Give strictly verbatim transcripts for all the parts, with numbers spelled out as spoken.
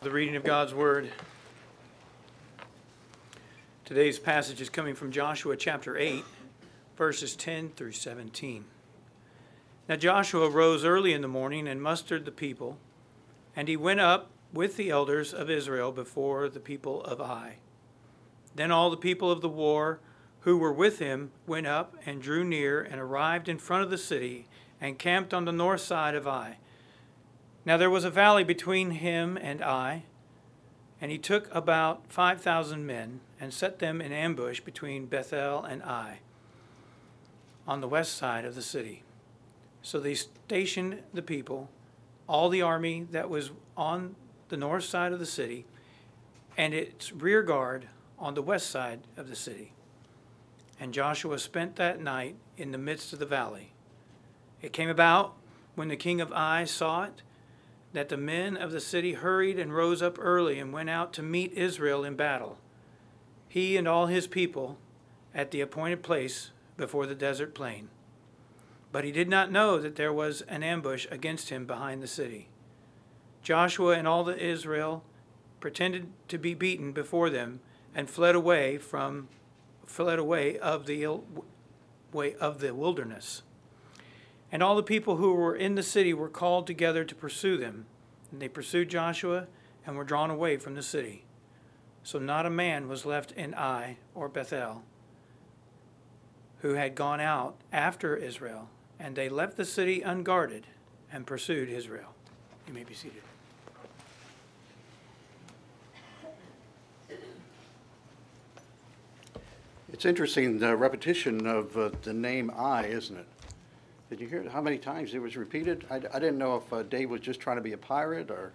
The reading of God's Word. Today's passage is coming from Joshua chapter eight, verses ten through seventeen. Now Joshua rose early in the morning and mustered the people, and he went up with the elders of Israel before the people of Ai. Then all the people of the war who were with him went up and drew near and arrived in front of the city and camped on the north side of Ai. Now there was a valley between him and Ai, and he took about five thousand men and set them in ambush between Bethel and Ai on the west side of the city. So they stationed the people, all the army that was on the north side of the city, and its rear guard on the west side of the city. And Joshua spent that night in the midst of the valley. It came about, when the king of Ai saw it, that the men of the city hurried and rose up early and went out to meet Israel in battle, he and all his people, at the appointed place before the desert plain. But he did not know that there was an ambush against him behind the city. Joshua and all the Israel pretended to be beaten before them and fled away from fled away of the way of the wilderness. And all the people who were in the city were called together to pursue them. And they pursued Joshua and were drawn away from the city. So not a man was left in Ai or Bethel who had gone out after Israel. And they left the city unguarded and pursued Israel. You may be seated. It's interesting, the repetition of uh, the name Ai, isn't it? Did you hear how many times it was repeated? I, I didn't know if uh, Dave was just trying to be a pirate or...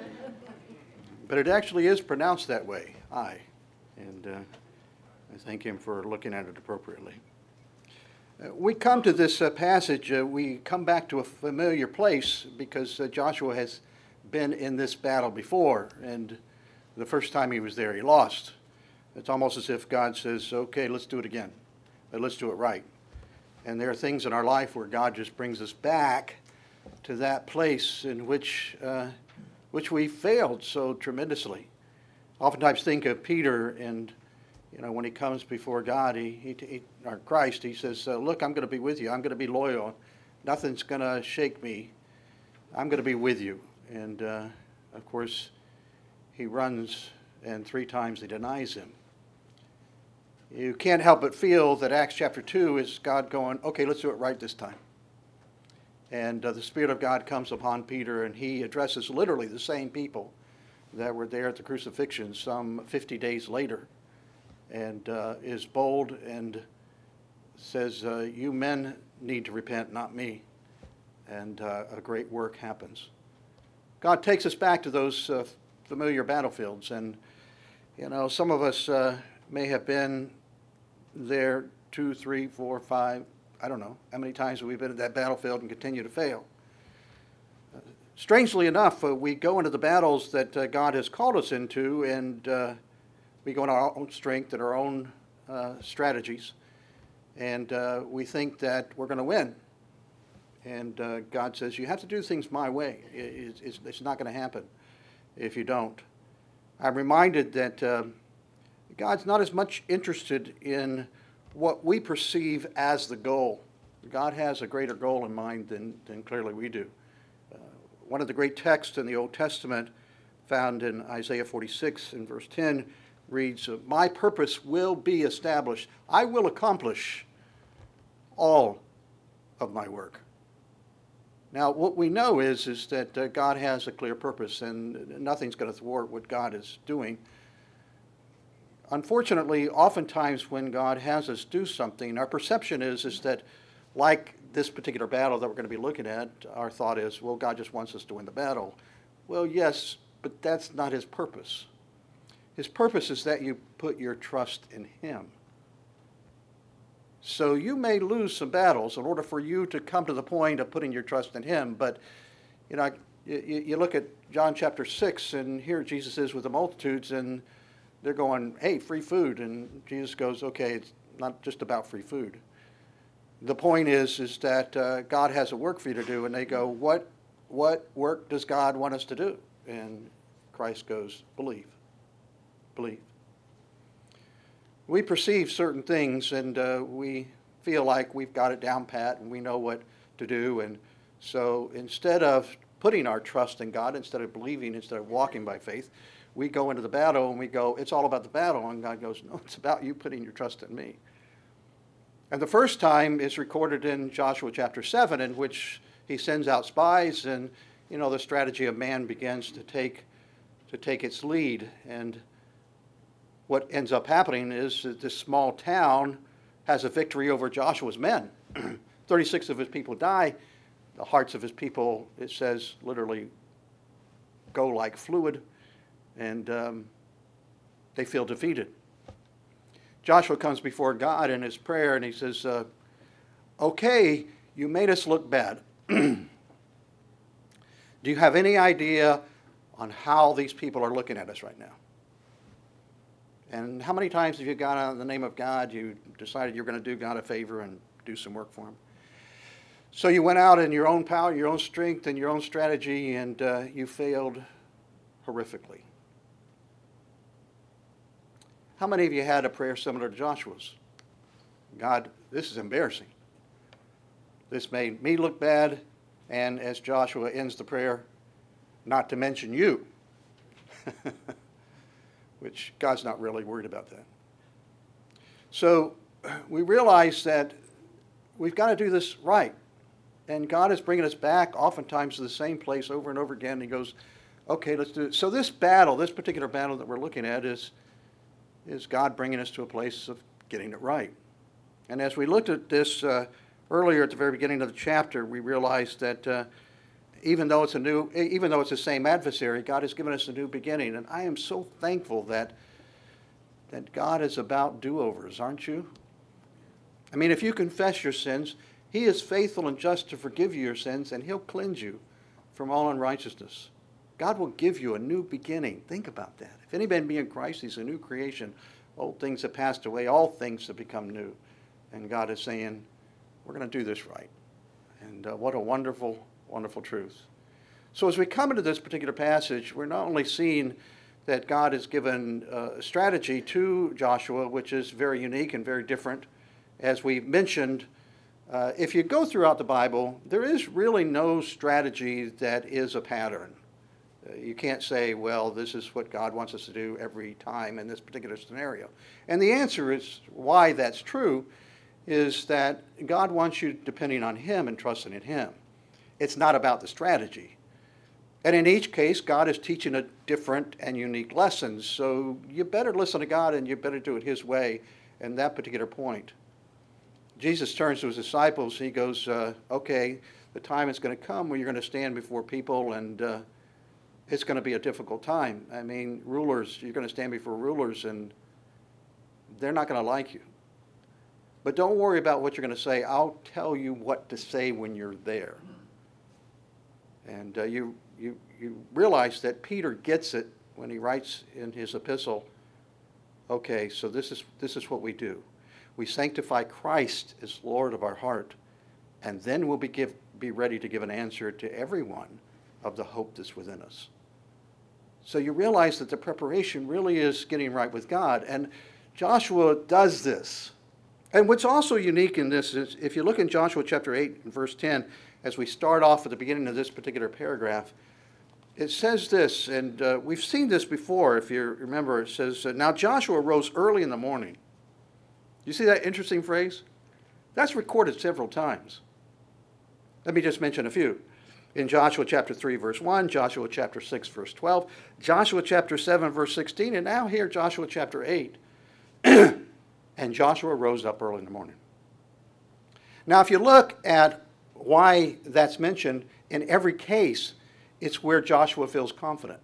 But it actually is pronounced that way, I. And uh, I thank him for looking at it appropriately. Uh, we come to this uh, passage, uh, we come back to a familiar place because uh, Joshua has been in this battle before. And the first time he was there, he lost. It's almost as if God says, okay, let's do it again. But let's do it right. And there are things in our life where God just brings us back to that place in which uh, which we failed so tremendously. Oftentimes think of Peter, and you know when he comes before God, he, he, he or Christ, he says, uh, "Look, I'm going to be with you. I'm going to be loyal. Nothing's going to shake me. I'm going to be with you." And uh, of course, he runs, and three times he denies him. You can't help but feel that Acts chapter two is God going, okay, let's do it right this time. And uh, the Spirit of God comes upon Peter, and he addresses literally the same people that were there at the crucifixion some fifty days later, and uh, is bold and says, uh, you men need to repent, not me. And uh, a great work happens. God takes us back to those uh, familiar battlefields, and you know, some of us uh, may have been there two, three, four, five, I don't know how many times have we been at that battlefield and continue to fail. Uh, strangely enough, uh, we go into the battles that uh, God has called us into, and uh, we go in our own strength and our own uh, strategies, and uh, we think that we're going to win. And uh, God says, you have to do things my way. It, it's, it's not going to happen if you don't. I'm reminded that uh, God's not as much interested in what we perceive as the goal. God has a greater goal in mind than, than clearly we do. Uh, one of the great texts in the Old Testament, found in Isaiah forty-six in verse ten, reads, my purpose will be established. I will accomplish all of my work. Now, what we know is, is that uh, God has a clear purpose, and nothing's going to thwart what God is doing. Unfortunately, oftentimes when God has us do something, our perception is, is that, like this particular battle that we're going to be looking at, our thought is, well, God just wants us to win the battle. Well, yes, but that's not his purpose. His purpose is that you put your trust in him. So you may lose some battles in order for you to come to the point of putting your trust in him. But, you know, you, you look at John chapter six, and here Jesus is with the multitudes, and they're going, hey, free food. And Jesus goes, okay, it's not just about free food. The point is, is that uh, God has a work for you to do. And they go, what, what work does God want us to do? And Christ goes, believe, believe. We perceive certain things and uh, we feel like we've got it down pat and we know what to do. And so instead of putting our trust in God, instead of believing, instead of walking by faith, we go into the battle and we go, it's all about the battle. And God goes, no, it's about you putting your trust in me. And the first time is recorded in Joshua chapter seven, in which he sends out spies and, you know, the strategy of man begins to take, to take its lead. And what ends up happening is that this small town has a victory over Joshua's men. thirty-six of his people die. The hearts of his people, it says, literally go like fluid, and um, they feel defeated. Joshua comes before God in his prayer, and he says, uh, okay, you made us look bad. Do you have any idea on how these people are looking at us right now? And how many times have you gone out in the name of God, you decided you're going to do God a favor and do some work for him? So you went out in your own power, your own strength, and your own strategy, and uh, you failed horrifically. How many of you had a prayer similar to Joshua's? God, this is embarrassing. This made me look bad, and as Joshua ends the prayer, not to mention you. Which God's not really worried about that. So we realize that we've got to do this right. And God is bringing us back oftentimes to the same place over and over again. He goes, okay, let's do it. So this battle, this particular battle that we're looking at is, is God bringing us to a place of getting it right. And as we looked at this uh, earlier at the very beginning of the chapter, we realized that uh, even though it's a new, even though it's the same adversary, God has given us a new beginning. And I am so thankful that, that God is about do-overs, aren't you? I mean, if you confess your sins, he is faithful and just to forgive you your sins, and he'll cleanse you from all unrighteousness. God will give you a new beginning. Think about that. If any man be in Christ, he's a new creation. Old things have passed away. All things have become new. And God is saying, we're going to do this right. And uh, what a wonderful, wonderful truth. So as we come into this particular passage, we're not only seeing that God has given uh, a strategy to Joshua, which is very unique and very different. As we mentioned, uh, if you go throughout the Bible, there is really no strategy that is a pattern. Uh, you can't say, well, this is what God wants us to do every time in this particular scenario. And the answer is why that's true is that God wants you depending on him and trusting in him. It's not about the strategy. And in each case, God is teaching a different and unique lesson. So you better listen to God and you better do it his way in that particular point. Jesus turns to his disciples. He goes, uh, okay, the time is going to come when you're going to stand before people, and uh, it's going to be a difficult time. I mean, rulers, you're going to stand before rulers, and they're not going to like you. But don't worry about what you're going to say. I'll tell you what to say when you're there. And uh, you, you, you realize that Peter gets it when he writes in his epistle, okay, so this is, this is what we do. We sanctify Christ as Lord of our heart, and then we'll be, give, be ready to give an answer to everyone of the hope that's within us. So you realize that the preparation really is getting right with God, and Joshua does this. And what's also unique in this is, if you look in Joshua chapter eight and verse ten, as we start off at the beginning of this particular paragraph, it says this, and uh, we've seen this before, if you remember. It says, now Joshua rose early in the morning. You see that interesting phrase? That's recorded several times. Let me just mention a few. In Joshua chapter three, verse one, Joshua chapter six, verse twelve, Joshua chapter seven, verse sixteen, and now here, Joshua chapter eight. And Joshua rose up early in the morning. Now, if you look at why that's mentioned, in every case, it's where Joshua feels confident.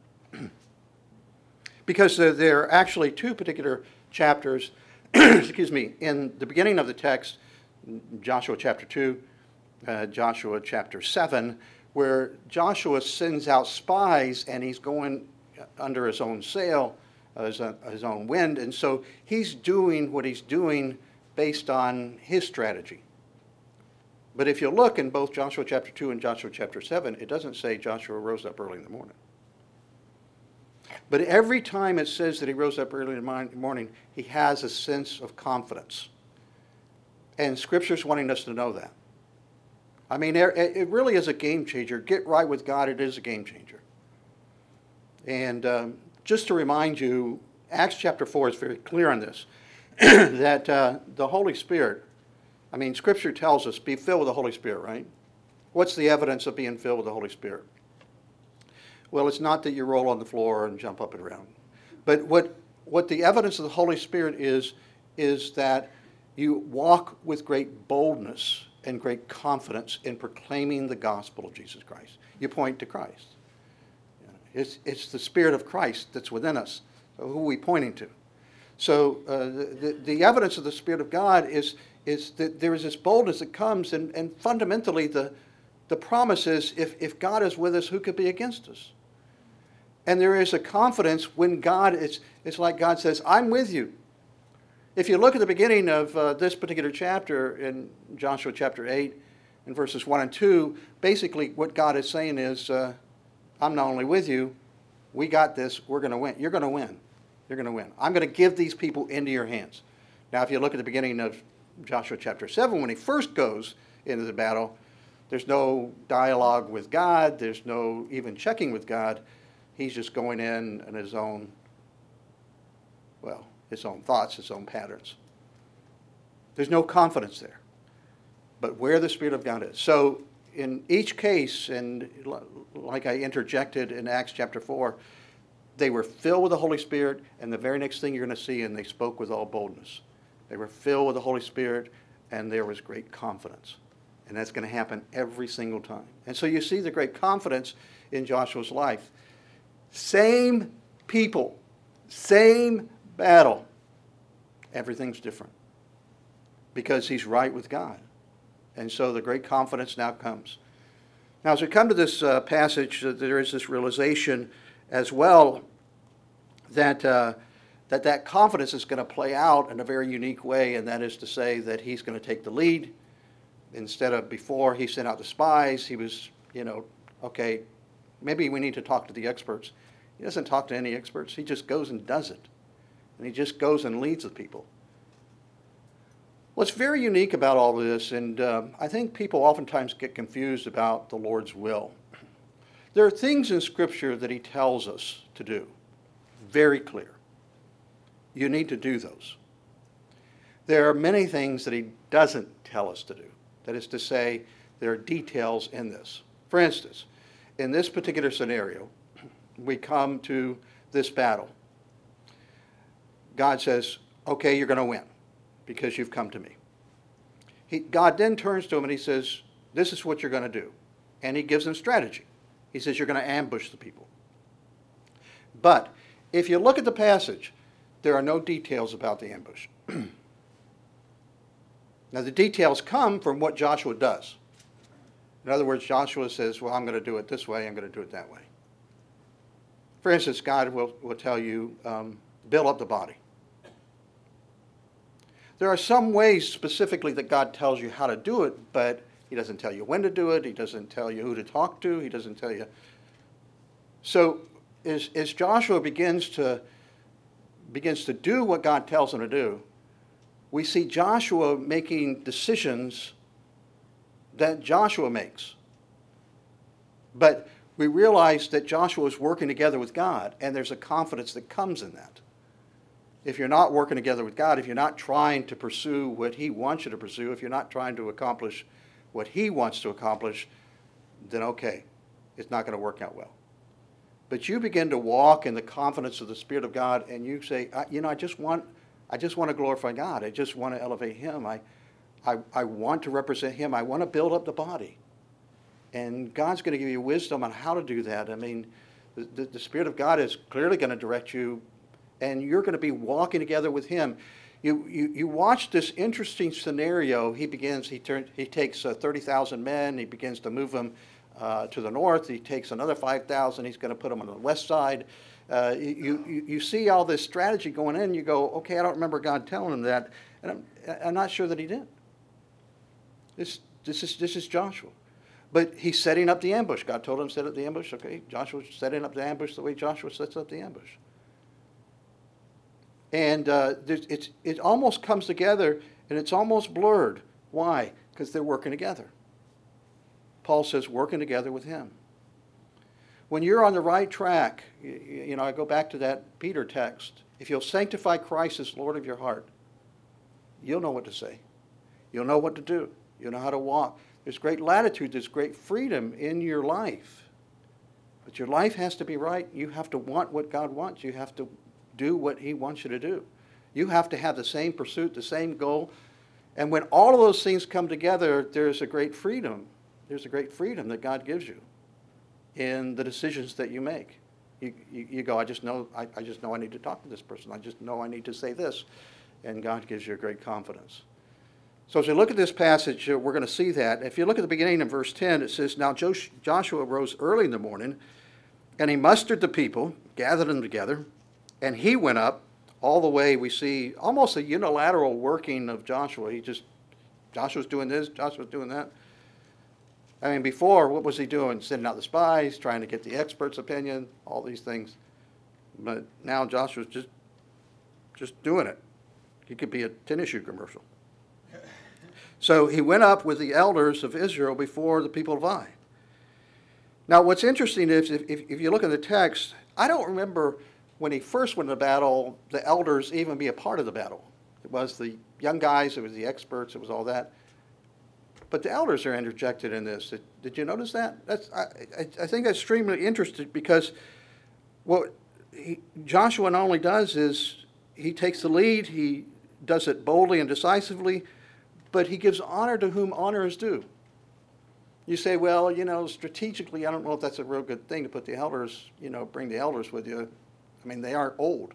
Because there are actually two particular chapters, excuse me, in the beginning of the text, Joshua chapter two, uh, Joshua chapter seven, where Joshua sends out spies and he's going under his own sail, uh, his, uh, his own wind, and so he's doing what he's doing based on his strategy. But if you look in both Joshua chapter two and Joshua chapter seven, it doesn't say Joshua rose up early in the morning. But every time it says that he rose up early in the morning, he has a sense of confidence. And Scripture's wanting us to know that. I mean, it really is a game changer. Get right with God, it is a game changer. And um, just to remind you, Acts chapter four is very clear on this, that uh, the Holy Spirit, I mean, Scripture tells us, be filled with the Holy Spirit, right? What's the evidence of being filled with the Holy Spirit? Well, it's not that you roll on the floor and jump up and around. But what, what the evidence of the Holy Spirit is, is that you walk with great boldness and great confidence in proclaiming the gospel of Jesus Christ. You point to Christ. It's, it's the Spirit of Christ that's within us. So who are we pointing to? So uh, the, the evidence of the Spirit of God is, is that there is this boldness that comes, and, and fundamentally the, the promise is, if, if God is with us, who could be against us? And there is a confidence when God, is, it's like God says, I'm with you. If you look at the beginning of uh, this particular chapter in Joshua chapter eight, in verses one and two, basically what God is saying is, uh, I'm not only with you, we got this, we're going to win. You're going to win. You're going to win. I'm going to give these people into your hands. Now, if you look at the beginning of Joshua chapter seven, when he first goes into the battle, there's no dialogue with God. There's no even checking with God. He's just going in on his own, well, his own thoughts, his own patterns. There's no confidence there. But where the Spirit of God is. So in each case, and like I interjected in Acts chapter four, they were filled with the Holy Spirit, and the very next thing you're going to see, and they spoke with all boldness. They were filled with the Holy Spirit, and there was great confidence. And that's going to happen every single time. And so you see the great confidence in Joshua's life. Same people, same battle. Everything's different because he's right with God. And so the great confidence now comes. Now, as we come to this uh, passage, uh, there is this realization as well that, uh, that that confidence is going to play out in a very unique way, and that is to say that he's going to take the lead. Instead of before he sent out the spies, he was, you know, okay, maybe we need to talk to the experts. He doesn't talk to any experts. He just goes and does it. And he just goes and leads the people. What's very unique about all this, and um, I think people oftentimes get confused about the Lord's will. There are things in Scripture that he tells us to do. Very clear. You need to do those. There are many things that he doesn't tell us to do. That is to say, there are details in this. For instance, in this particular scenario, we come to this battle. God says, okay, you're going to win because you've come to me. He, God then turns to him and he says, this is what you're going to do. And he gives him strategy. He says, you're going to ambush the people. But if you look at the passage, there are no details about the ambush. Now, the details come from what Joshua does. In other words, Joshua says, well, I'm going to do it this way, I'm going to do it that way. For instance, God will, will tell you, um, build up the body. There are some ways specifically that God tells you how to do it, but he doesn't tell you when to do it. He doesn't tell you who to talk to. He doesn't tell you. So as, as Joshua begins to, begins to do what God tells him to do, we see Joshua making decisions that Joshua makes. But we realize that Joshua is working together with God, and there's a confidence that comes in that. If you're not working together with God, if you're not trying to pursue what he wants you to pursue, if you're not trying to accomplish what he wants to accomplish, then okay, it's not going to work out well. But you begin to walk in the confidence of the Spirit of God, and you say, I, you know, I just want, I just want to glorify God. I just want to elevate him. I, I, I want to represent him. I want to build up the body. And God's going to give you wisdom on how to do that. I mean, the, the, the Spirit of God is clearly going to direct you, and you're going to be walking together with him. You, you, you watch this interesting scenario. He begins, he, turn, he takes uh, thirty thousand men. He begins to move them uh, to the north. He takes another five thousand. He's going to put them on the west side. Uh, you, you, you see all this strategy going in. You go, okay, I don't remember God telling him that. And I'm, I'm not sure that he did. This, this, is, this is Joshua. But he's setting up the ambush. God told him to set up the ambush. Okay, Joshua's setting up the ambush the way Joshua sets up the ambush. And uh, it's, it almost comes together, and it's almost blurred. Why? Because they're working together. Paul says working together with him. When you're on the right track, you, you know, I go back to that Peter text. If you'll sanctify Christ as Lord of your heart, you'll know what to say. You'll know what to do. You'll know how to walk. There's great latitude. There's great freedom in your life. But your life has to be right. You have to want what God wants. You have to do what he wants you to do. You have to have the same pursuit, the same goal. And when all of those things come together, there's a great freedom. There's a great freedom that God gives you in the decisions that you make. You, you, you go, I just know I, I just know I need to talk to this person. I just know I need to say this. And God gives you a great confidence. So as we look at this passage, uh, we're going to see that. If you look at the beginning of verse ten, it says, Now Joshua rose early in the morning, and he mustered the people, gathered them together, and he went up all the way. We see almost a unilateral working of Joshua. He just, Joshua's doing this, Joshua's doing that. I mean, before, what was he doing? Sending out the spies, trying to get the expert's opinion, all these things. But now Joshua's just, just doing it. He could be a tennis shoe commercial. So he went up with the elders of Israel before the people of Ai. Now, what's interesting is if, if, if you look at the text, I don't remember when he first went to battle, the elders even be a part of the battle. It was the young guys, it was the experts, it was all that. But the elders are interjected in this. Did, did you notice that? That's I, I, I think that's extremely interesting because what he, Joshua not only does is he takes the lead, he does it boldly and decisively, but he gives honor to whom honor is due. You say, well, you know, strategically, I don't know if that's a real good thing to put the elders, you know, bring the elders with you. I mean, they aren't old.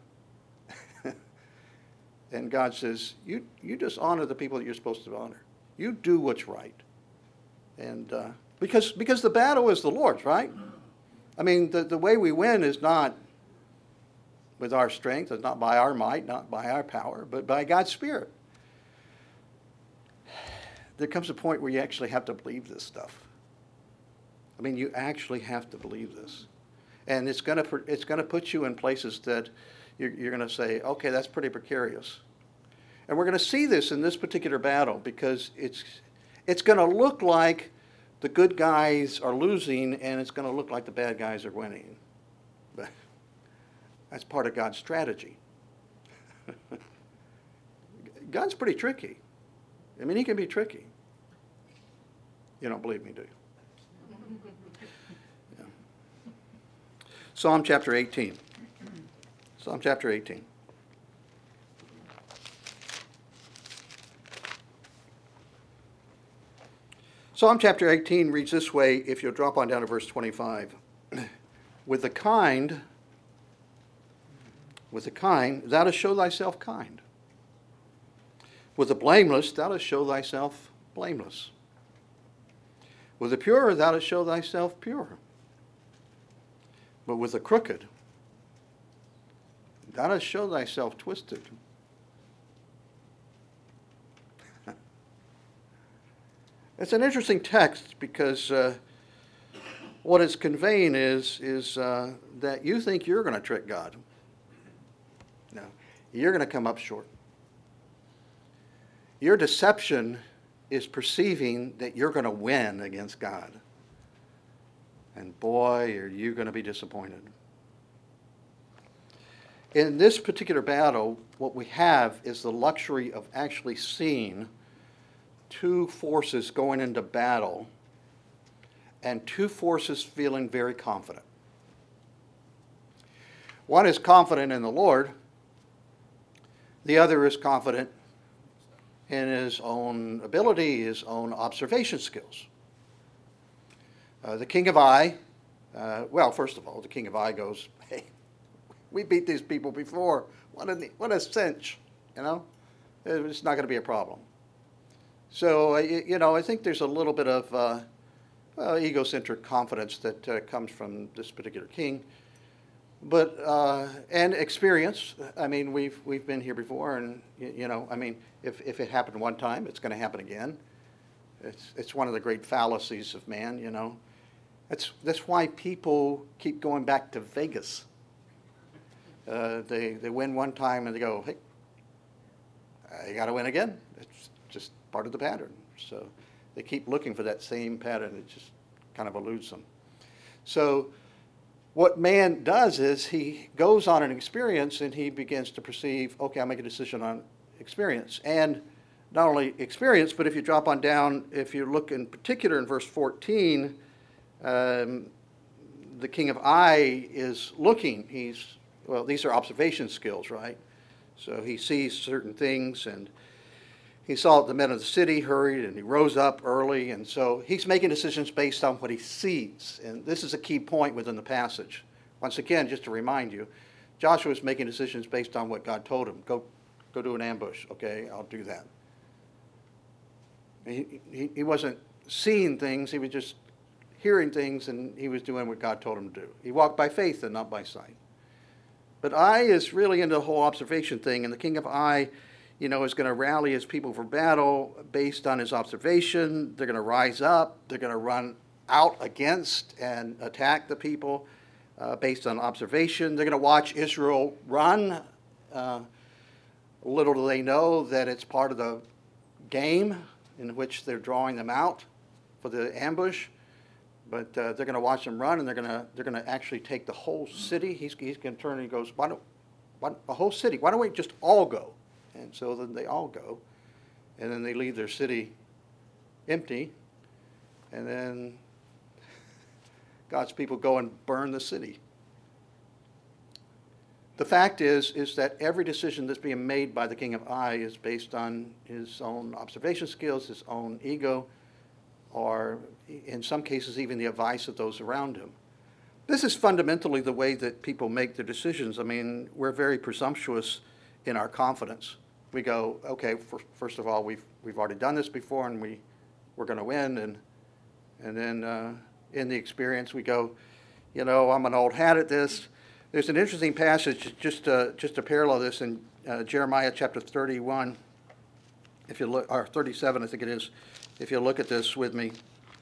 And God says, you, you just honor the people that you're supposed to honor. You do what's right. And uh, because, because the battle is the Lord's, right? I mean, the, the way we win is not with our strength, it's not by our might, not by our power, but by God's Spirit. There comes a point where you actually have to believe this stuff. I mean, you actually have to believe this. And it's going to it's going to put you in places that you're, you're going to say, okay, that's pretty precarious. And we're going to see this in this particular battle because it's it's going to look like the good guys are losing and it's going to look like the bad guys are winning. But that's part of God's strategy. God's pretty tricky. I mean, he can be tricky. You don't believe me, do you? Yeah. Psalm chapter eighteen. Psalm chapter eighteen. Psalm chapter eighteen reads this way, if you'll drop on down to verse twenty-five. With the kind, with the kind, thou dost show thyself kind. With the blameless, thou dost show thyself blameless. With the pure, thou dost show thyself pure. But with the crooked, thou dost show thyself twisted. It's an interesting text because uh, what it's conveying is, is uh, that you think you're going to trick God. No, you're going to come up short. Your deception is perceiving that you're going to win against God. And boy, are you going to be disappointed. In this particular battle, what we have is the luxury of actually seeing two forces going into battle and two forces feeling very confident. One is confident in the Lord. The other is confident in his own ability, his own observation skills. Uh, the king of Ai, uh, well, first of all, the king of Ai goes, hey, we beat these people before. What a, what a cinch, you know? It's not going to be a problem. So, uh, you know, I think there's a little bit of uh, well, egocentric confidence that uh, comes from this particular king. But, uh, and experience. I mean, we've we've been here before, and, you know, I mean, if, if it happened one time, it's going to happen again. It's, it's one of the great fallacies of man, you know. That's, that's why people keep going back to Vegas. Uh, they, they win one time and they go, hey, I got to win again. It's just part of the pattern. So they keep looking for that same pattern. It just kind of eludes them. So what man does is he goes on an experience and he begins to perceive, okay, I'll make a decision on experience. And not only experience, but if you drop on down, if you look in particular in verse fourteen, um, the king of Ai is looking. He's, well, these are observation skills, right? So he sees certain things, and he saw that the men of the city hurried, and he rose up early, and so he's making decisions based on what he sees. And this is a key point within the passage. Once again, just to remind you, Joshua is making decisions based on what God told him. Go, go do an ambush. Okay, I'll do that. He, he, he wasn't seeing things, he was just hearing things, and he was doing what God told him to do. He walked by faith and not by sight. But Ai is really into the whole observation thing, and the king of Ai, you know, is going to rally his people for battle based on his observation. They're going to rise up. They're going to run out against and attack the people uh, based on observation. They're going to watch Israel run. Uh, little do they know that it's part of the game in which they're drawing them out for the ambush. But uh, they're going to watch them run, and they're going to they're going to actually take the whole city. He's he's going to turn and he goes, why don't, why, the whole city? Why don't we just all go? And so then they all go, and then they leave their city empty, and then God's people go and burn the city. The fact is, is that every decision that's being made by the king of Ai is based on his own observation skills, his own ego, or in some cases even the advice of those around him. This is fundamentally the way that people make their decisions. I mean, we're very presumptuous in our confidence. We go, okay, for, first of all, we've we've already done this before, and we we're going to win, and and then uh, in the experience we go, you know, I'm an old hat at this. There's an interesting passage just to, just to parallel this in uh, Jeremiah chapter thirty-one. If you look, or thirty-seven, I think it is. If you look at this with me.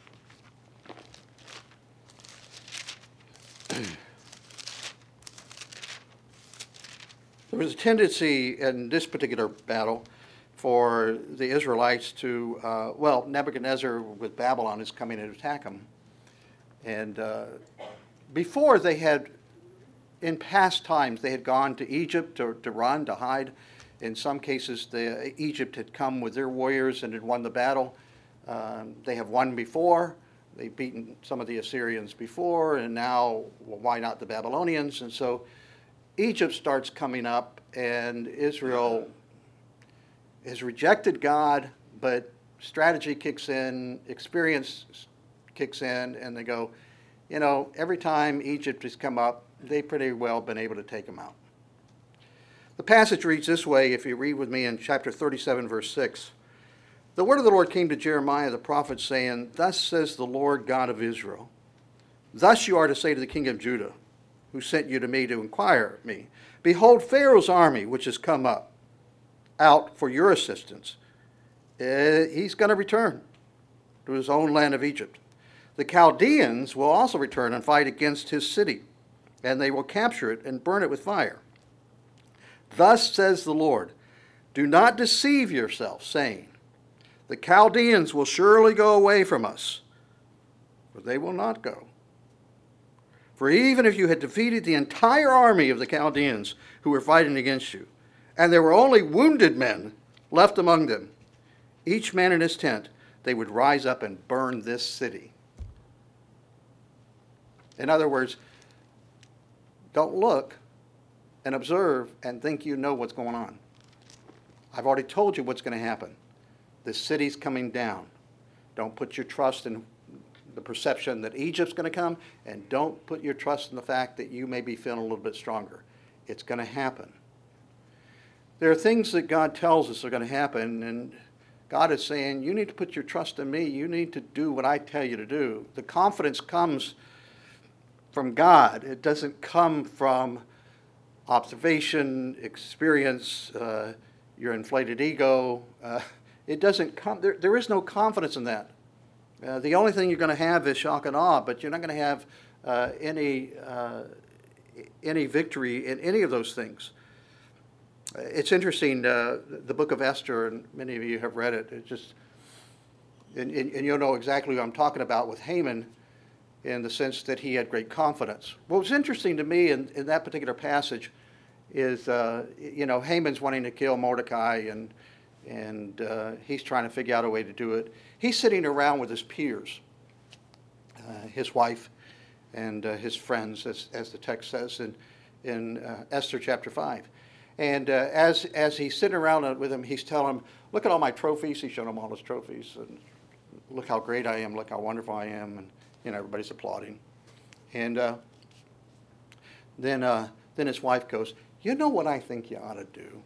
There was a tendency in this particular battle for the Israelites to, uh, well, Nebuchadnezzar with Babylon is coming to attack them. And uh, before they had, in past times, they had gone to Egypt to, to run, to hide. In some cases, the, Egypt had come with their warriors and had won the battle. Um, they have won before. They've beaten some of the Assyrians before, and now, well, why not the Babylonians? And so Egypt starts coming up, and Israel has rejected God, but strategy kicks in, experience kicks in, and they go, you know, every time Egypt has come up, they've pretty well been able to take them out. The passage reads this way, if you read with me in chapter thirty-seven, verse six. The word of the Lord came to Jeremiah the prophet, saying, Thus says the Lord God of Israel, Thus you are to say to the king of Judah, who sent you to me to inquire of me, Behold, Pharaoh's army, which has come up, out for your assistance. Uh, he's going to return to his own land of Egypt. The Chaldeans will also return and fight against his city, and they will capture it and burn it with fire. Thus says the Lord, Do not deceive yourself, saying, The Chaldeans will surely go away from us, for they will not go. For even if you had defeated the entire army of the Chaldeans who were fighting against you, and there were only wounded men left among them, each man in his tent, they would rise up and burn this city. In other words, don't look and observe and think you know what's going on. I've already told you what's going to happen. The city's coming down. Don't put your trust in the perception that Egypt's going to come, and don't put your trust in the fact that you may be feeling a little bit stronger. It's going to happen. There are things that God tells us are going to happen, and God is saying, you need to put your trust in me. You need to do what I tell you to do. The confidence comes from God. It doesn't come from observation, experience, uh, your inflated ego. Uh, it doesn't come, there, there is no confidence in that. Uh, the only thing you're going to have is shock and awe, but you're not going to have uh, any uh, any victory in any of those things. It's interesting, uh, the book of Esther, and many of you have read it. It just, and, and, and you'll know exactly what I'm talking about with Haman, in the sense that he had great confidence. What was interesting to me in, in that particular passage is, uh, you know, Haman's wanting to kill Mordecai, and and uh, he's trying to figure out a way to do it. He's sitting around with his peers, uh, his wife, and uh, his friends, as, as the text says in, in uh, Esther chapter five. And uh, as as he's sitting around with him, he's telling him, look at all my trophies. He's showing him all his trophies. And look how great I am. Look how wonderful I am. And, you know, everybody's applauding. And uh, then, uh, then his wife goes, you know what I think you ought to do?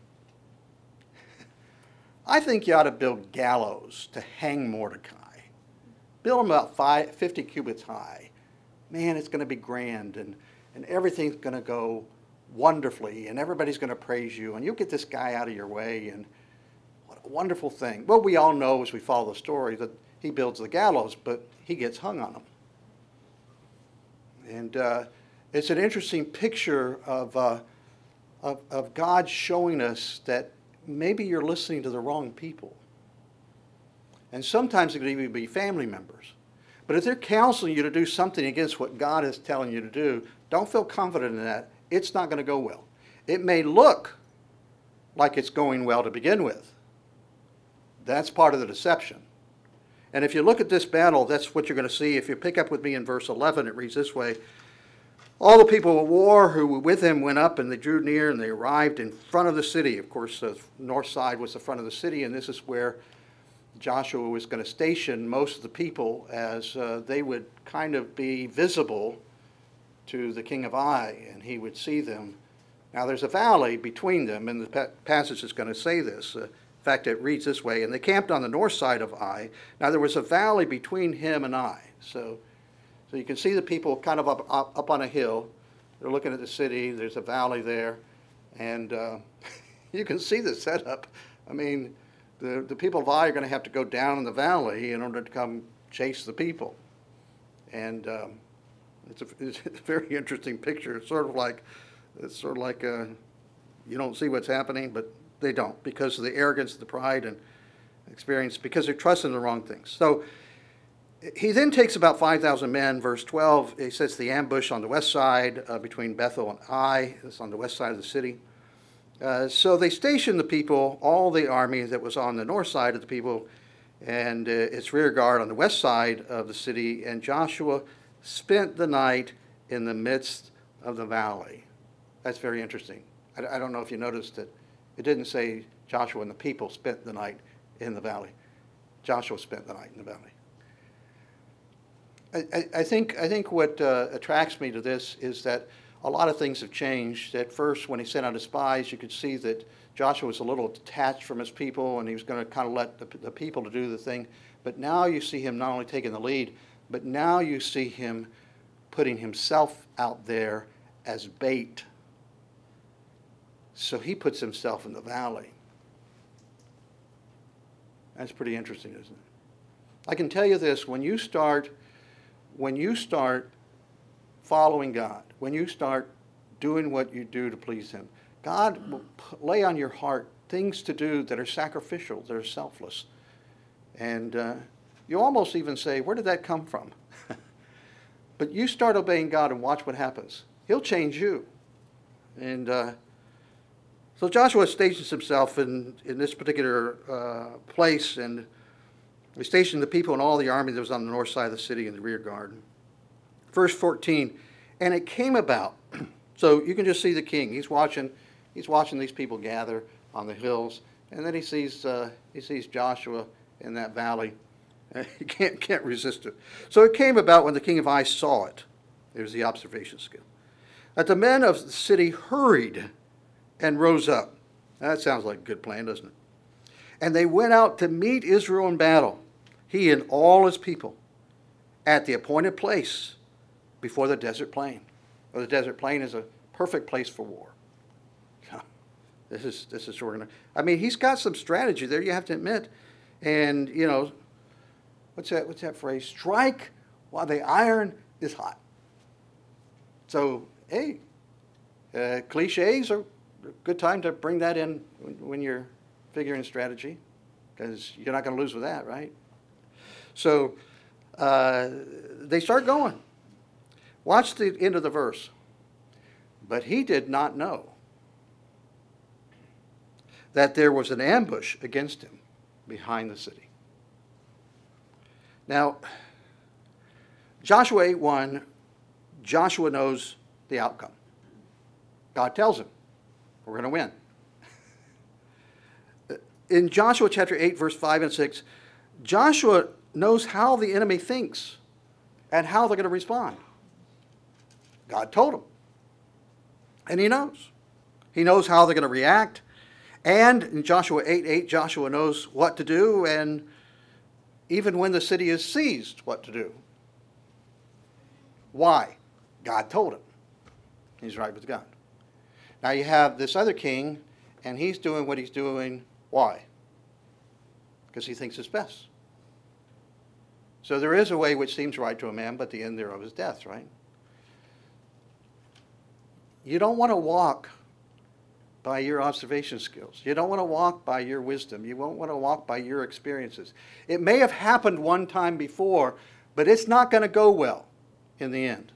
I think you ought to build gallows to hang Mordecai. Build them about five, fifty cubits high. Man, it's going to be grand, and, and everything's going to go wonderfully, and everybody's going to praise you, and you'll get this guy out of your way, and what a wonderful thing. Well, we all know as we follow the story that he builds the gallows, but he gets hung on them. And uh, it's an interesting picture of, uh, of, of God showing us that maybe you're listening to the wrong people. And sometimes it could even be family members. But if they're counseling you to do something against what God is telling you to do, don't feel confident in that. It's not going to go well. It may look like it's going well to begin with. That's part of the deception. And if you look at this battle, that's what you're going to see. If you pick up with me in verse eleven, it reads this way. All the people of war who were with him went up, and they drew near, and they arrived in front of the city. Of course, the north side was the front of the city, and this is where Joshua was going to station most of the people, as uh, they would kind of be visible to the king of Ai, and he would see them. Now there's a valley between them, and the pa- passage is going to say this. Uh, in fact, it reads this way, and they camped on the north side of Ai. Now there was a valley between him and Ai. So, so you can see the people kind of up, up, up on a hill. They're looking at the city. There's a valley there. And uh, you can see the setup. I mean, the, the people of Ai are going to have to go down in the valley in order to come chase the people. And um, It's a, it's a very interesting picture. It's sort of like, it's sort of like uh, you don't see what's happening, but they don't, because of the arrogance, the pride, and experience, because they're trusting the wrong things. So he then takes about five thousand men. Verse twelve, he sets the ambush on the west side uh, between Bethel and Ai. It's on the west side of the city. Uh, so they stationed the people, all the army that was on the north side of the people, and uh, its rear guard on the west side of the city, and Joshua spent the night in the midst of the valley. That's very interesting. I, I don't know if you noticed it. It didn't say Joshua and the people spent the night in the valley. Joshua spent the night in the valley. I, I, I think I think what uh, attracts me to this is that a lot of things have changed. At first, when he sent out his spies, you could see that Joshua was a little detached from his people, and he was going to kind of let the, the people to do the thing. But now you see him not only taking the lead, but now you see him putting himself out there as bait. So he puts himself in the valley. That's pretty interesting, isn't it? I can tell you this, when you start, when you start following God, when you start doing what you do to please him, God will lay on your heart things to do that are sacrificial, that are selfless. And uh, you almost even say, where did that come from? But you start obeying God and watch what happens. He'll change you. And uh, so Joshua stations himself in, in this particular uh, place, and he stationed the people and all the army that was on the north side of the city in the rear guard. Verse fourteen, and it came about, so you can just see the king. He's watching, he's watching these people gather on the hills, and then he sees uh, he sees Joshua in that valley. He can't can't resist it. So it came about when the king of Ai saw it. There's the observation skill. That the men of the city hurried and rose up. That sounds like a good plan, doesn't it? And they went out to meet Israel in battle, he and all his people, at the appointed place before the desert plain. Well, the desert plain is a perfect place for war. This is this is organized. I mean, he's got some strategy there, you have to admit. And, you know, what's that, what's that phrase? Strike while the iron is hot. So, hey, uh, cliches are a good time to bring that in when, when you're figuring strategy, because you're not going to lose with that, right? So uh, they start going. Watch the end of the verse. But he did not know that there was an ambush against him behind the city. Now, Joshua eight one, Joshua knows the outcome. God tells him, we're going to win. In Joshua chapter eight, verse five and six, Joshua knows how the enemy thinks and how they're going to respond. God told him. And he knows. He knows how they're going to react. And in Joshua eight eight, Joshua knows what to do, and even when the city is seized, what to do. Why? God told him. He's right with God. Now you have this other king, and he's doing what he's doing. Why? Because he thinks it's best. So there is a way which seems right to a man, but the end thereof is death, right? You don't want to walk by your observation skills. You don't want to walk by your wisdom. You won't want to walk by your experiences. It may have happened one time before, but it's not going to go well in the end.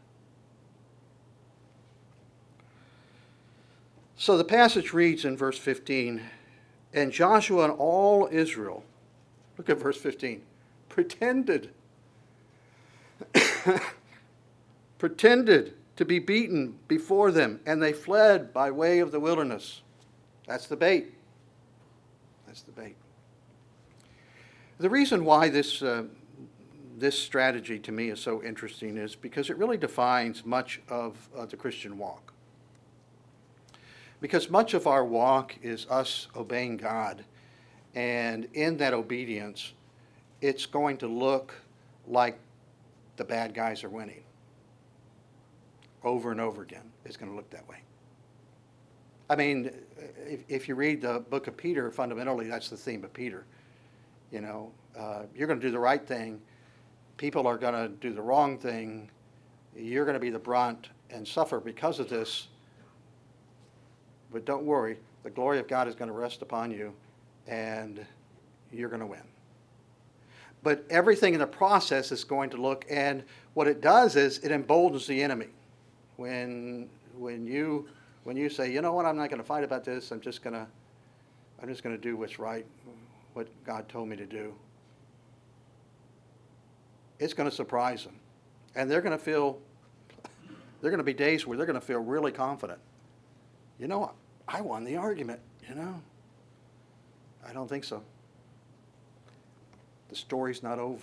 So the passage reads in verse fifteen, and Joshua and all Israel, look at verse fifteen, pretended, pretended to be beaten before them, and they fled by way of the wilderness. That's the bait. That's the bait. The reason why this, uh, this strategy to me is so interesting is because it really defines much of uh, the Christian walk. Because much of our walk is us obeying God, and in that obedience, it's going to look like the bad guys are winning. Over and over again, it's going to look that way. I mean, if, if you read the book of Peter, fundamentally, that's the theme of Peter. You know, uh, you're going to do the right thing. People are going to do the wrong thing. You're going to be the brunt and suffer because of this. But don't worry, the glory of God is going to rest upon you, and you're going to win. But everything in the process is going to look, and what it does is it emboldens the enemy. When when you when you say, you know what, I'm not going to fight about this. I'm just going to I'm just going to do what's right, what God told me to do. It's going to surprise them, and they're going to feel. They're going to be days where they're going to feel really confident. You know, I won the argument. You know, I don't think so. The story's not over.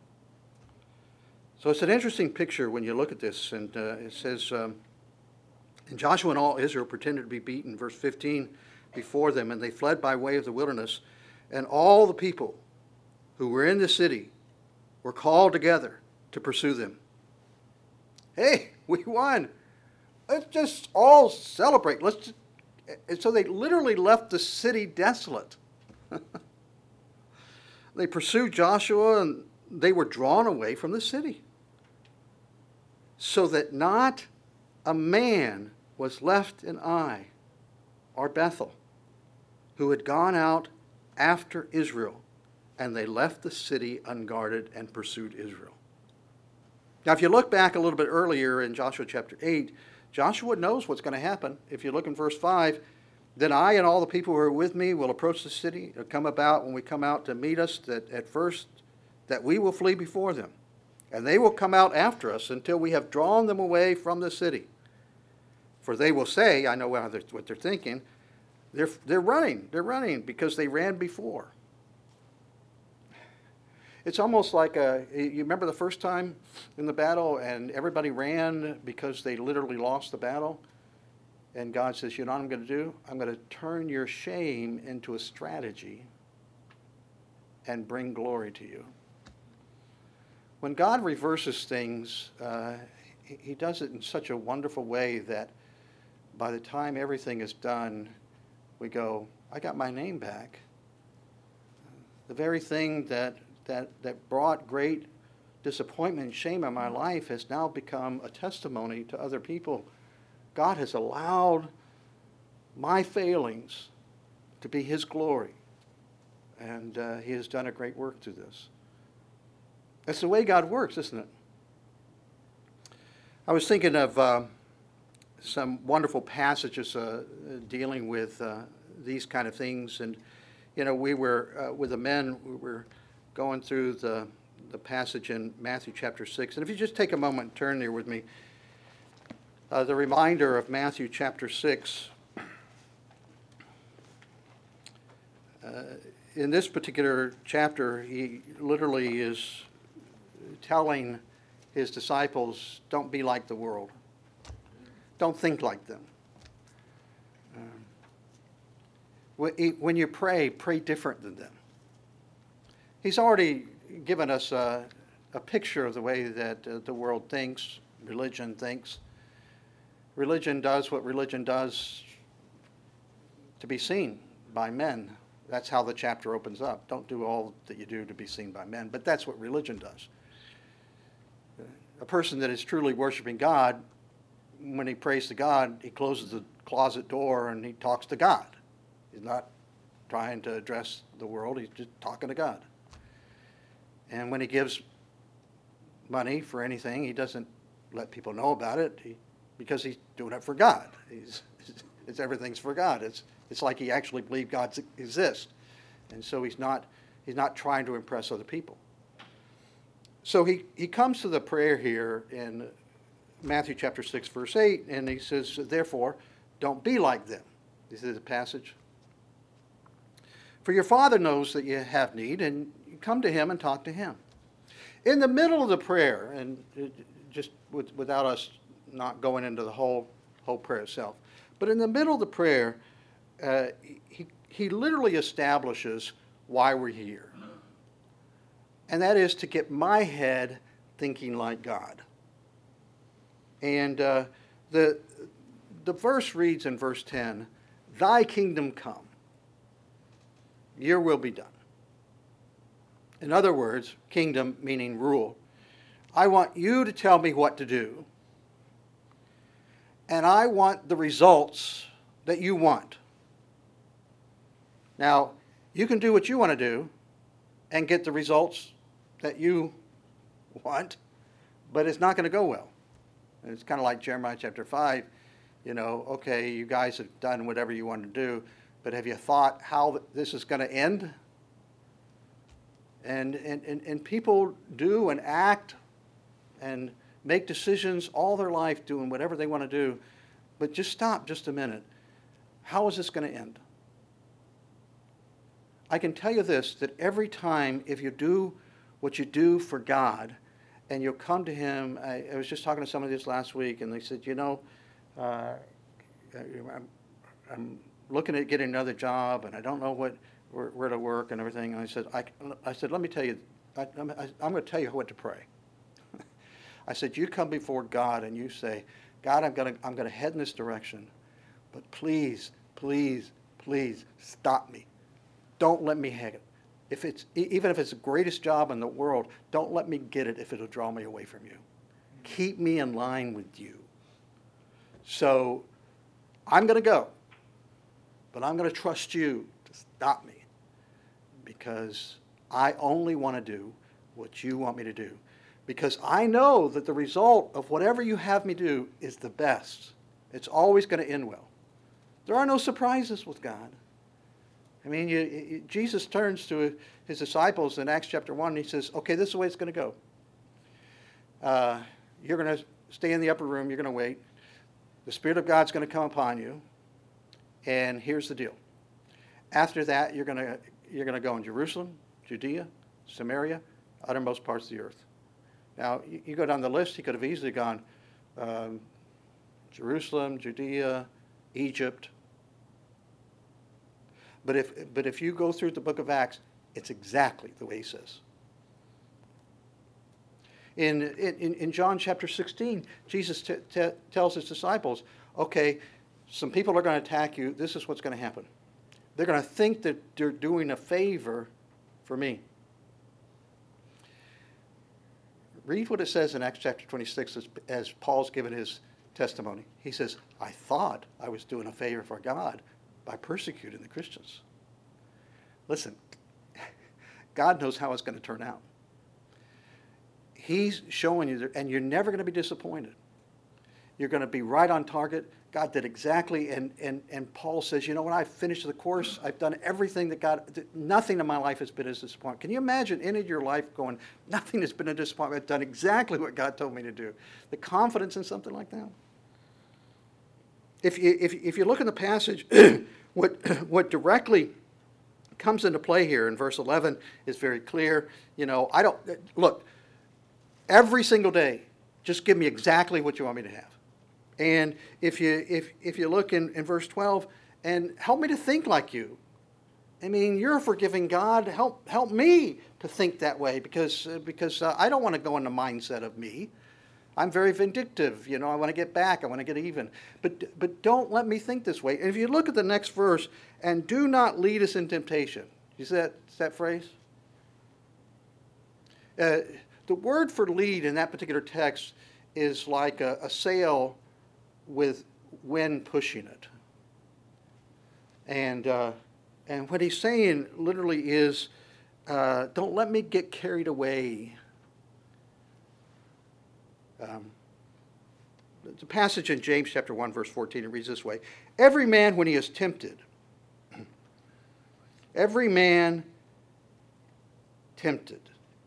So it's an interesting picture when you look at this, and uh, it says, um, and Joshua and all Israel pretended to be beaten, verse fifteen, before them, and they fled by way of the wilderness, and all the people who were in the city were called together to pursue them. Hey, we won. Let's just all celebrate. Let's just, and so they literally left the city desolate. They pursued Joshua, and they were drawn away from the city, so that not a man was left in Ai or Bethel who had gone out after Israel, and they left the city unguarded and pursued Israel. Now, if you look back a little bit earlier in Joshua chapter eight, Joshua knows what's going to happen. If you look in verse five, then I and all the people who are with me will approach the city. It'll come about when we come out to meet us that at first that we will flee before them. And they will come out after us until we have drawn them away from the city. For they will say, I know what they're, what they're thinking, they're, they're running, they're running because they ran before. It's almost like, a, you remember the first time in the battle and everybody ran because they literally lost the battle? And God says, you know what I'm going to do? I'm going to turn your shame into a strategy and bring glory to you. When God reverses things, uh, he, he does it in such a wonderful way that by the time everything is done, we go, I got my name back. The very thing that that, that brought great disappointment and shame in my life has now become a testimony to other people. God has allowed my failings to be His glory. And uh, He has done a great work through this. That's the way God works, isn't it? I was thinking of uh, some wonderful passages uh, dealing with uh, these kind of things. And, you know, we were, uh, with the men, we were going through the, the passage in Matthew chapter six. And if you just take a moment and turn there with me, uh, the reminder of Matthew chapter six. Uh, in this particular chapter, he literally is telling his disciples, don't be like the world. Don't think like them. Um, when you pray, pray different than them. He's already given us a, a picture of the way that uh, the world thinks, religion thinks. Religion does what religion does to be seen by men. That's how the chapter opens up. Don't do all that you do to be seen by men, but that's what religion does. A person that is truly worshiping God, when he prays to God, he closes the closet door and he talks to God. He's not trying to address the world, he's just talking to God. And when he gives money for anything, he doesn't let people know about it he, because he's doing it for God. He's, it's, everything's for God. It's, it's like he actually believes God exists. And so he's not, he's not trying to impress other people. So he, he comes to the prayer here in Matthew chapter six, verse eight, and he says, therefore, don't be like them. This is the passage. For your Father knows that you have need, and you come to Him and talk to Him. In the middle of the prayer, and it, just with, without us not going into the whole, whole prayer itself, but in the middle of the prayer, uh, he, he literally establishes why we're here. And that is to get my head thinking like God. And uh, the, the verse reads in verse ten, thy kingdom come, your will be done. In other words, kingdom meaning rule. I want you to tell me what to do, and I want the results that you want. Now, you can do what you want to do and get the results that you want, but it's not going to go well. And it's kind of like Jeremiah chapter five, you know, okay, you guys have done whatever you want to do, but have you thought how this is going to end? And, and, and, and people do and act and make decisions all their life doing whatever they want to do, but just stop just a minute. How is this going to end? I can tell you this, that every time if you do what you do for God, and you'll come to Him. I, I was just talking to somebody this last week, and they said, you know, uh, I'm, I'm looking at getting another job, and I don't know what where, where to work and everything. And I said, I, I said, let me tell you, I, I'm, I, I'm going to tell you what to pray. I said, you come before God and you say, God, I'm going to I'm going to head in this direction, but please, please, please stop me. Don't let me have it. If it's, even if it's the greatest job in the world, don't let me get it if it'll draw me away from you. Keep me in line with you. So I'm going to go, but I'm going to trust you to stop me because I only want to do what you want me to do, because I know that the result of whatever you have me do is the best. It's always going to end well. There are no surprises with God. I mean, you, you, Jesus turns to his disciples in Acts chapter one, and he says, okay, this is the way it's going to go. Uh, you're going to stay in the upper room. You're going to wait. The Spirit of God's going to come upon you, and here's the deal. After that, you're going to you're going to go in Jerusalem, Judea, Samaria, uttermost parts of the earth. Now, you, you go down the list, he could have easily gone um, Jerusalem, Judea, Egypt. But if, but if you go through the book of Acts, it's exactly the way he says. In, in, in John chapter sixteen, Jesus t- t- tells his disciples, okay, some people are going to attack you. This is what's going to happen. They're going to think that they're doing a favor for me. Read what it says in Acts chapter twenty-six as, as Paul's given his testimony. He says, I thought I was doing a favor for God by persecuting the Christians. Listen, God knows how it's going to turn out. He's showing you, that, and you're never going to be disappointed. You're going to be right on target. God did exactly, and, and, and Paul says, you know what, I've finished the course. I've done everything that God, nothing in my life has been a disappointment. Can you imagine ending your life going, nothing has been a disappointment. I've done exactly what God told me to do. The confidence in something like that. If you, if, if you look in the passage, what, what directly comes into play here in verse eleven is very clear. You know, I don't, look, every single day, just give me exactly what you want me to have. And if you if if you look in, in verse twelve, and help me to think like you. I mean, you're a forgiving God. Help help me to think that way, because uh, because uh, I don't want to go in the mindset of me. I'm very vindictive. You know, I want to get back. I want to get even. But but don't let me think this way. And if you look at the next verse, and do not lead us in temptation. You see that, that phrase? Uh, the word for lead in that particular text is like a, a sail with wind pushing it. And uh, and what he's saying literally is, uh, don't let me get carried away. Um, the passage in James chapter one, verse fourteen, it reads this way. Every man when he is tempted, every man tempted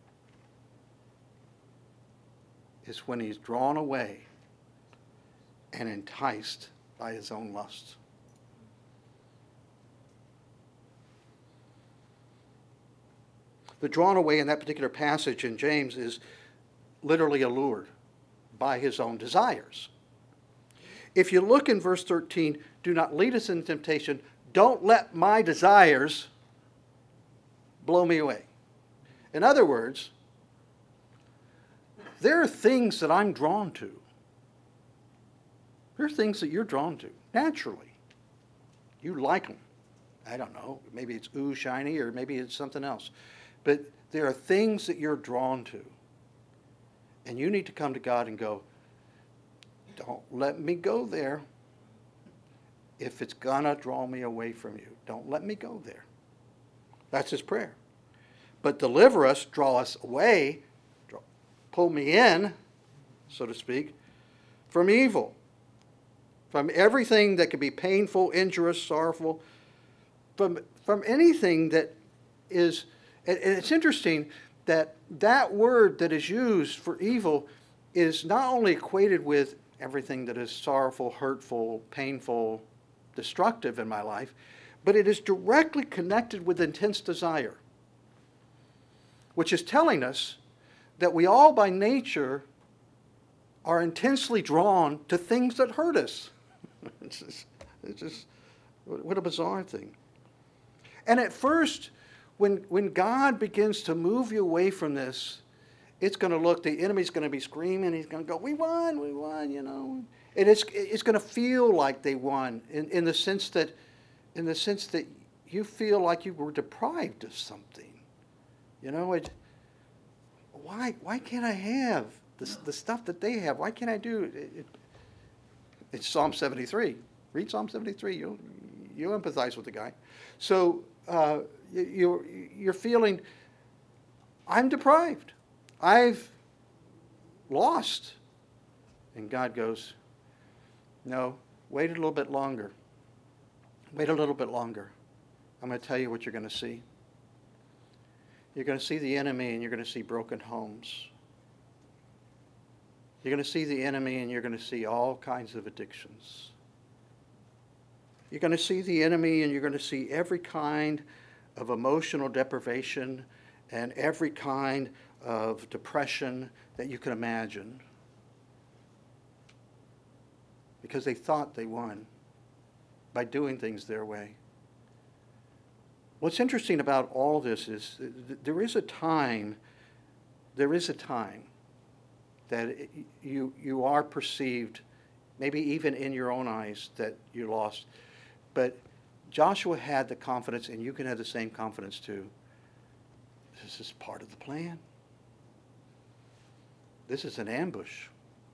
is when he's drawn away and enticed by his own lusts. The drawn away in that particular passage in James is literally allured by his own desires. If you look in verse thirteen, do not lead us into temptation, don't let my desires blow me away. In other words, there are things that I'm drawn to. There are things that you're drawn to, naturally. You like them. I don't know. Maybe it's ooh, shiny, or maybe it's something else. But there are things that you're drawn to. And you need to come to God and go, don't let me go there if it's going to draw me away from you. Don't let me go there. That's his prayer. But deliver us, draw us away, draw, pull me in, so to speak, from evil. From everything that could be painful, injurious, sorrowful, from, from anything that is, and it's interesting that that word that is used for evil is not only equated with everything that is sorrowful, hurtful, painful, destructive in my life, but it is directly connected with intense desire, which is telling us that we all by nature are intensely drawn to things that hurt us. It's just, it's just, what a bizarre thing. And at first, when, when God begins to move you away from this, it's going to look, the enemy's going to be screaming, he's going to go, we won, we won, you know. And it's, it's going to feel like they won in, in the sense that, in the sense that you feel like you were deprived of something. You know, it, why, why can't I have the, the stuff that they have? Why can't I do it? it It's Psalm seventy-three. Read Psalm seventy-three. You'll, you'll empathize with the guy. So uh, you, you're feeling, I'm deprived. I've lost. And God goes, no, wait a little bit longer. Wait a little bit longer. I'm going to tell you what you're going to see. You're going to see the enemy, and you're going to see broken homes. You're going to see the enemy, and you're going to see all kinds of addictions. You're going to see the enemy, and you're going to see every kind of emotional deprivation and every kind of depression that you can imagine, because they thought they won by doing things their way. What's interesting about all this is there is a time, there is a time that you you are perceived, maybe even in your own eyes, that you lost. But Joshua had the confidence, and you can have the same confidence too. This is part of the plan. This is an ambush.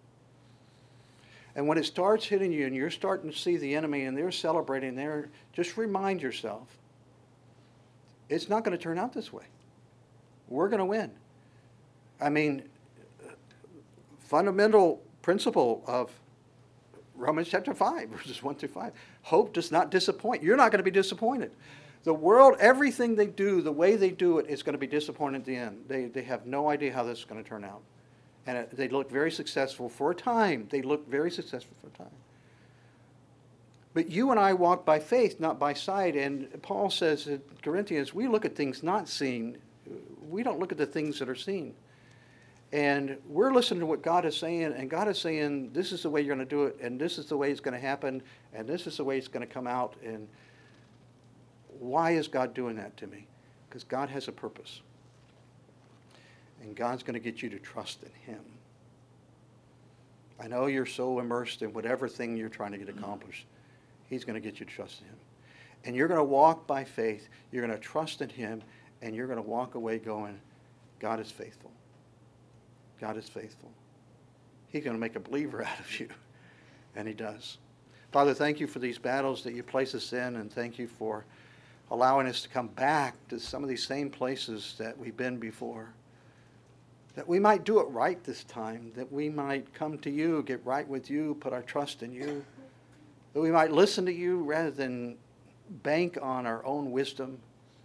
And when it starts hitting you and you're starting to see the enemy and they're celebrating there, just remind yourself, it's not going to turn out this way. We're going to win. I mean, fundamental principle of Romans chapter five, verses one through five. Hope does not disappoint. You're not going to be disappointed. The world, everything they do, the way they do it, is going to be disappointed at the end. They, they have no idea how this is going to turn out. And it, they look very successful for a time. They look very successful for a time. But you and I walk by faith, not by sight. And Paul says in Corinthians, we look at things not seen. We don't look at the things that are seen. And we're listening to what God is saying, and God is saying, this is the way you're going to do it, and this is the way it's going to happen, and this is the way it's going to come out. And why is God doing that to me? Because God has a purpose. And God's going to get you to trust in him. I know you're so immersed in whatever thing you're trying to get accomplished. He's going to get you to trust in him. And you're going to walk by faith. You're going to trust in him, and you're going to walk away going, God is faithful. God is faithful. He's going to make a believer out of you. And he does. Father, thank you for these battles that you place us in, and thank you for allowing us to come back to some of these same places that we've been before. That we might do it right this time, that we might come to you, get right with you, put our trust in you, that we might listen to you rather than bank on our own wisdom.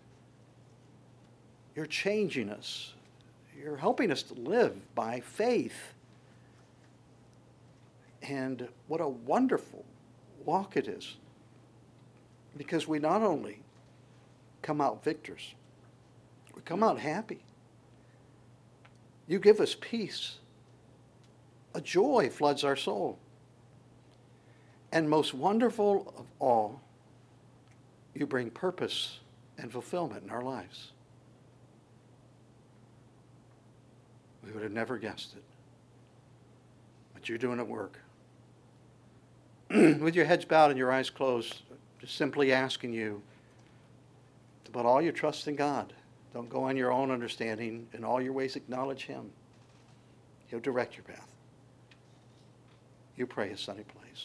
You're changing us. You're helping us to live by faith. And what a wonderful walk it is. Because we not only come out victors, we come out happy. You give us peace. A joy floods our soul. And most wonderful of all, you bring purpose and fulfillment in our lives. We would have never guessed it. But you're doing it work. With your heads bowed and your eyes closed, just simply asking you to put all your trust in God. Don't go on your own understanding. In all your ways acknowledge him. He'll direct your path. You pray as Sonny plays.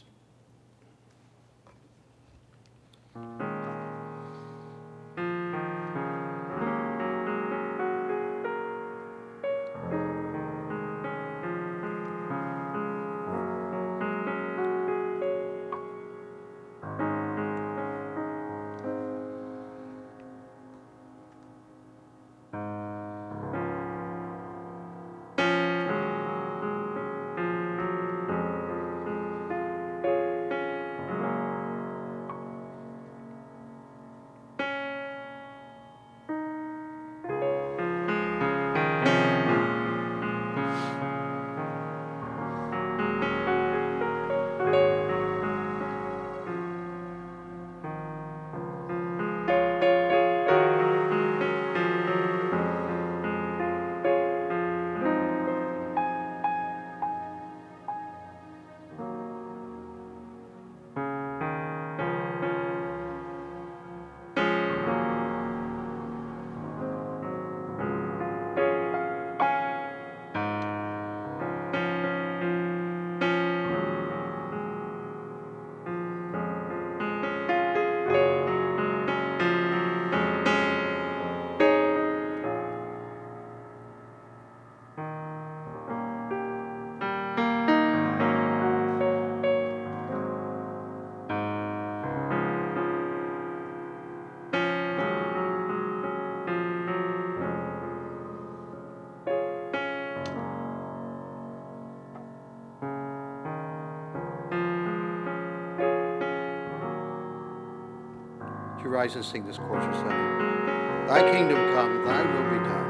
You rise and sing this chorus, Sonny. Thy kingdom come, thy will be done.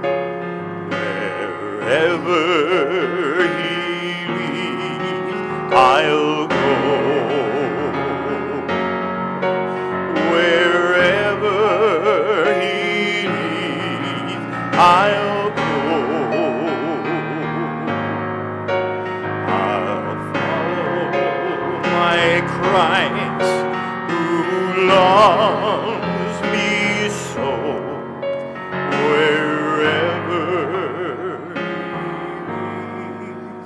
Wherever he leads, I'll go. Wherever he leads, I'll go. I'll follow my Christ who loves me so. Wherever he leads.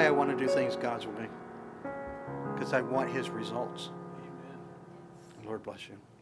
why I want to do things God's way. Because I want His results. Lord bless you.